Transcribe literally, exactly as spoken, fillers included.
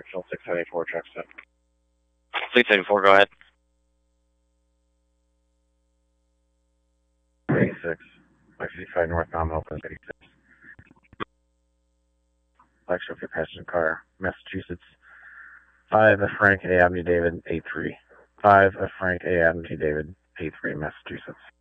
Kill six seventy-four, check set. six seventy-four, go ahead. eighty-six, Mike fifty-five northbound, open eighty-six. Black Chauffeur passenger car, Massachusetts. five F Frank A Avenue David, eight three. five F Frank A Avenue David, eight three, Massachusetts.